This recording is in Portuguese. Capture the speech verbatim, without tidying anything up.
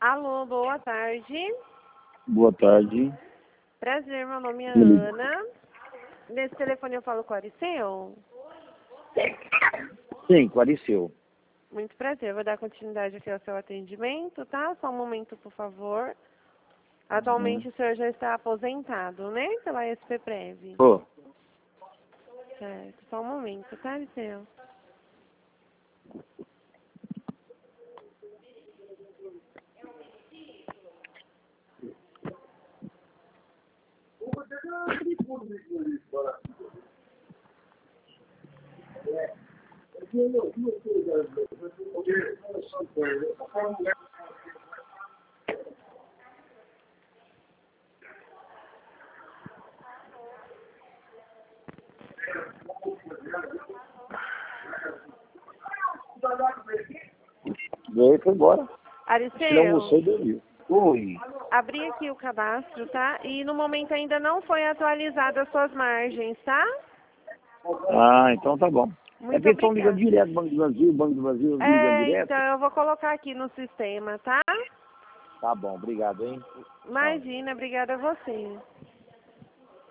Alô, boa tarde. Boa tarde. Prazer, meu nome é Sim. Ana. Nesse telefone eu falo com o Ariceu? Sim, esclareceu. Muito prazer, vou dar continuidade aqui ao seu atendimento, tá? Só um momento, por favor. Atualmente Uhum. o senhor já está aposentado, né? Pela S P Prev. Ô, Certo, só um momento, tá, Ariceu? veio e foi embora. Ele almoçou e Ariceu, dormiu. Oi. abri aqui o cadastro, tá? E no momento ainda não foi atualizado as suas margens, tá? Ah, então tá bom. É Muito que eles estão ligando obrigada. direto, Banco do Brasil, Banco do Brasil ligando É, direto. então eu vou colocar aqui no sistema, tá? Tá bom, obrigado, hein? Tchau. Imagina, obrigada a você.